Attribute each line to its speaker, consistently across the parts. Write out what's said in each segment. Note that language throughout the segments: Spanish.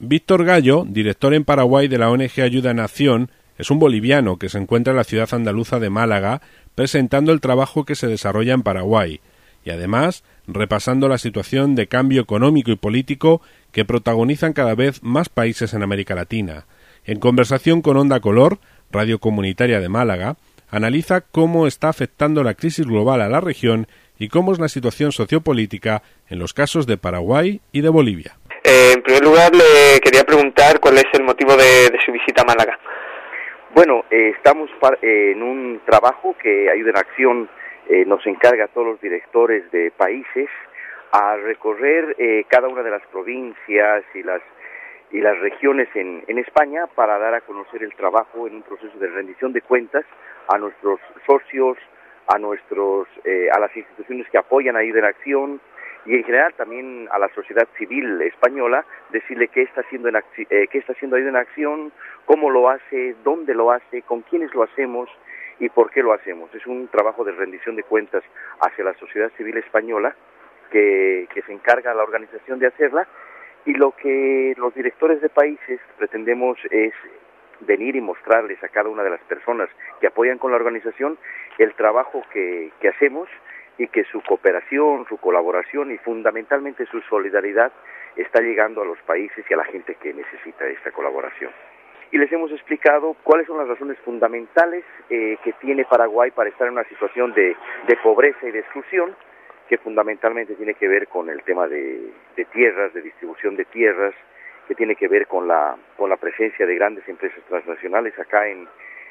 Speaker 1: Víctor Gallo, director en Paraguay de la ONG Ayuda en Acción, es un boliviano que se encuentra en la ciudad andaluza de Málaga presentando el trabajo que se desarrolla en Paraguay y además repasando la situación de cambio económico y político que protagonizan cada vez más países en América Latina. En conversación con Onda Color, radio comunitaria de Málaga, analiza cómo está afectando la crisis global a la región y cómo es la situación sociopolítica en los casos de Paraguay y de Bolivia.
Speaker 2: En primer lugar, le quería preguntar cuál es el motivo de su visita a Málaga.
Speaker 3: Bueno, estamos en un trabajo que Ayuda en Acción nos encarga a todos los directores de países a recorrer cada una de las provincias y las regiones en España para dar a conocer el trabajo en un proceso de rendición de cuentas a nuestros socios, a las instituciones que apoyan a Ayuda en Acción y en general también a la sociedad civil española, decirle qué está haciendo Ayuda en Acción, cómo lo hace, dónde lo hace, con quiénes lo hacemos y por qué lo hacemos. Es un trabajo de rendición de cuentas hacia la sociedad civil española que se encarga la organización de hacerla, y lo que los directores de países pretendemos es venir y mostrarles a cada una de las personas que apoyan con la organización el trabajo que hacemos y que su cooperación, su colaboración y fundamentalmente su solidaridad está llegando a los países y a la gente que necesita esta colaboración. Y les hemos explicado cuáles son las razones fundamentales que tiene Paraguay para estar en una situación de pobreza y de exclusión, que fundamentalmente tiene que ver con el tema de tierras, de distribución de tierras, que tiene que ver con la presencia de grandes empresas transnacionales acá en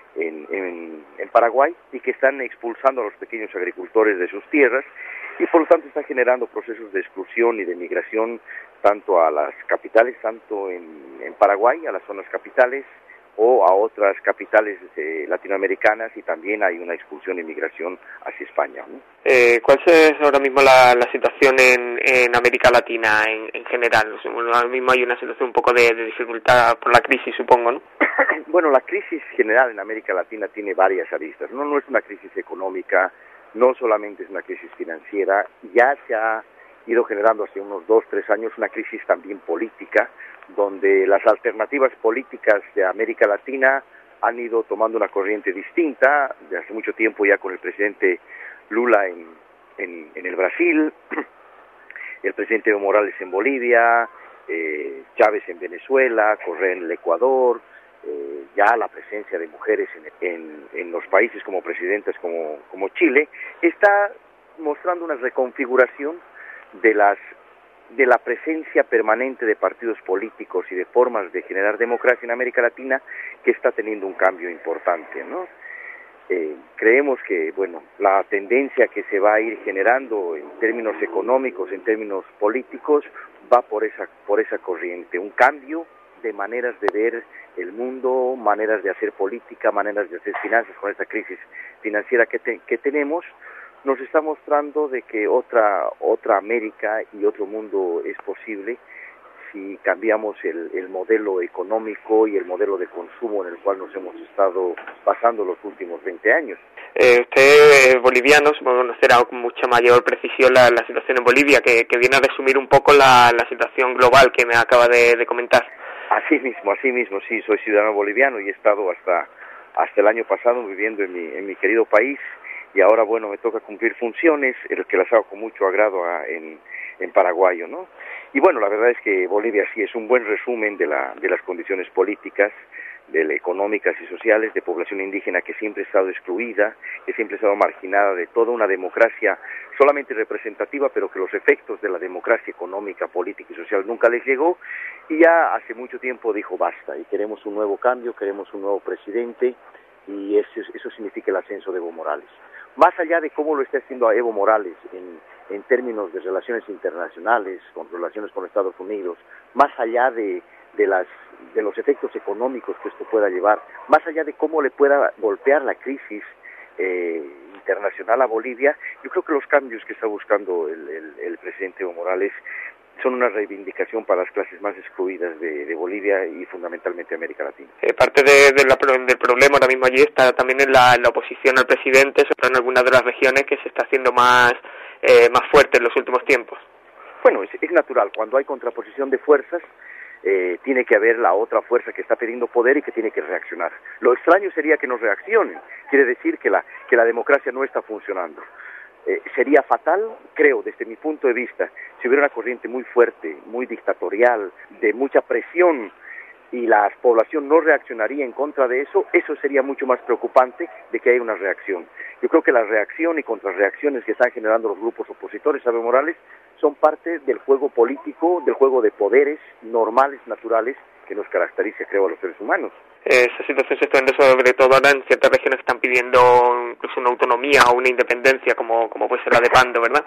Speaker 3: Paraguay y que están expulsando a los pequeños agricultores de sus tierras y por lo tanto está generando procesos de exclusión y de migración tanto a las capitales, tanto en Paraguay, a las zonas capitales o a otras capitales latinoamericanas, y también hay una expulsión y migración hacia España, ¿no?
Speaker 2: ¿Cuál es ahora mismo la situación en América Latina en general? Ahora mismo hay una situación un poco de dificultad por la crisis, supongo, ¿no?
Speaker 3: Bueno, la crisis general en América Latina tiene varias aristas. No es una crisis económica, no solamente es una crisis financiera, ya se ha ido generando hace unos 2-3 años una crisis también política, donde las alternativas políticas de América Latina han ido tomando una corriente distinta, de hace mucho tiempo ya con el presidente Lula en el Brasil, el presidente Evo Morales en Bolivia, Chávez en Venezuela, Correa en el Ecuador, ya la presencia de mujeres en los países como presidentas como Chile, está mostrando una reconfiguración de la presencia permanente de partidos políticos y de formas de generar democracia en América Latina, que está teniendo un cambio importante, ¿no? Creemos que, bueno, la tendencia que se va a ir generando en términos económicos, en términos políticos, va por esa corriente, un cambio de maneras de ver el mundo, maneras de hacer política, maneras de hacer finanzas. Con esta crisis financiera que tenemos, nos está mostrando de que otra América y otro mundo es posible si cambiamos el modelo económico y el modelo de consumo en el cual nos hemos estado basando los últimos 20 años.
Speaker 2: Usted, boliviano, supongo que conocerá con mucha mayor precisión la situación en Bolivia, que viene a resumir un poco la situación global que me acaba de comentar. Así
Speaker 3: mismo, sí, soy ciudadano boliviano y he estado hasta el año pasado viviendo en mi querido país, y ahora, bueno, me toca cumplir funciones, el que las hago con mucho agrado en paraguayo, ¿no? Y bueno, la verdad es que Bolivia sí es un buen resumen de las condiciones políticas, económicas y sociales, de población indígena que siempre ha estado excluida, que siempre ha estado marginada de toda una democracia solamente representativa, pero que los efectos de la democracia económica, política y social nunca les llegó, y ya hace mucho tiempo dijo basta, y queremos un nuevo cambio, queremos un nuevo presidente, y eso significa el ascenso de Evo Morales. Más allá de cómo lo está haciendo a Evo Morales en términos de relaciones internacionales, con relaciones con Estados Unidos, más allá de los efectos económicos que esto pueda llevar, más allá de cómo le pueda golpear la crisis internacional a Bolivia, yo creo que los cambios que está buscando el presidente Evo Morales son una reivindicación para las clases más excluidas de Bolivia y fundamentalmente América Latina.
Speaker 2: Parte del problema ahora mismo allí está también en la oposición al presidente, sobre todo en algunas de las regiones que se está haciendo más fuerte en los últimos tiempos.
Speaker 3: Bueno, es natural, cuando hay contraposición de fuerzas, tiene que haber la otra fuerza que está pidiendo poder y que tiene que reaccionar. Lo extraño sería que no reaccionen, quiere decir que la democracia no está funcionando. Sería fatal, creo, desde mi punto de vista, si hubiera una corriente muy fuerte, muy dictatorial, de mucha presión, y la población no reaccionaría en contra de eso, eso sería mucho más preocupante de que haya una reacción. Yo creo que la reacción y contrarreacciones que están generando los grupos opositores a Evo Morales son parte del juego político, del juego de poderes normales, naturales, que nos caracteriza, creo, a los seres humanos.
Speaker 2: Esa situación se está viendo sobre todo ahora en ciertas regiones que están pidiendo incluso una autonomía o una independencia, como puede ser la de Pando, ¿verdad?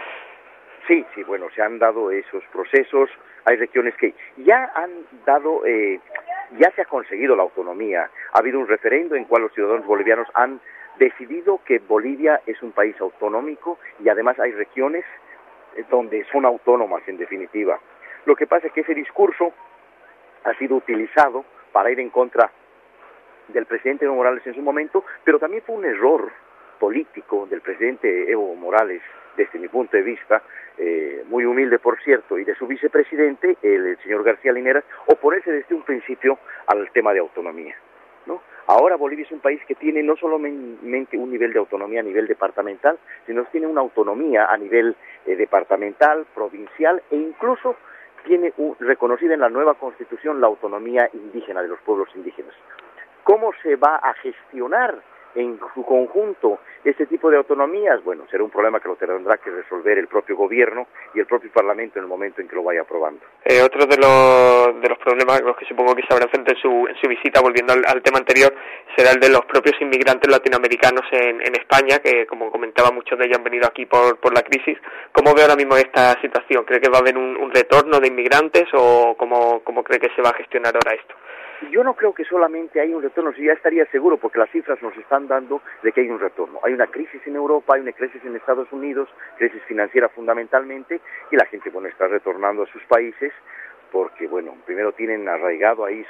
Speaker 3: Sí, bueno, se han dado esos procesos. Hay regiones que ya han dado, ya se ha conseguido la autonomía. Ha habido un referendo en cual los ciudadanos bolivianos han decidido que Bolivia es un país autonómico y además hay regiones donde son autónomas en definitiva. Lo que pasa es que ese discurso ha sido utilizado para ir en contra del presidente Evo Morales en su momento, pero también fue un error político del presidente Evo Morales, desde mi punto de vista, muy humilde por cierto, y de su vicepresidente, el señor García Linera, oponerse desde un principio al tema de autonomía, ¿no? Ahora Bolivia es un país que tiene no solamente un nivel de autonomía a nivel departamental, sino que tiene una autonomía a nivel departamental, provincial e incluso tiene reconocida en la nueva Constitución la autonomía indígena de los pueblos indígenas. ¿Cómo se va a gestionar en su conjunto este tipo de autonomías? Bueno, será un problema que lo tendrá que resolver el propio gobierno y el propio Parlamento en el momento en que lo vaya aprobando.
Speaker 2: Otro de los problemas, los que supongo que se habrá enfrentado en su visita, volviendo al tema anterior, será el de los propios inmigrantes latinoamericanos en España, que como comentaba, muchos de ellos han venido aquí por la crisis. ¿Cómo ve ahora mismo esta situación? ¿Cree que va a haber un retorno de inmigrantes o cómo cree que se va a gestionar ahora esto?
Speaker 3: Yo no creo que solamente hay un retorno, si ya estaría seguro, porque las cifras nos están dando de que hay un retorno. Hay una crisis en Europa, hay una crisis en Estados Unidos, crisis financiera fundamentalmente, y la gente, bueno, está retornando a sus países, porque, bueno, primero tienen arraigado ahí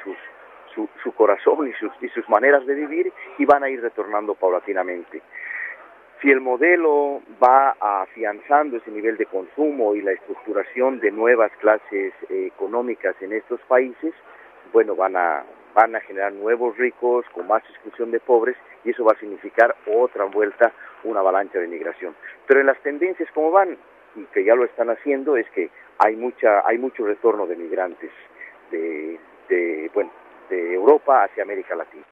Speaker 3: su corazón y sus maneras de vivir, y van a ir retornando paulatinamente. Si el modelo va afianzando ese nivel de consumo y la estructuración de nuevas clases económicas en estos países, bueno, van a generar nuevos ricos con más exclusión de pobres y eso va a significar otra vuelta, una avalancha de migración. Pero en las tendencias como van, y que ya lo están haciendo, es que hay mucho retorno de migrantes de Europa hacia América Latina.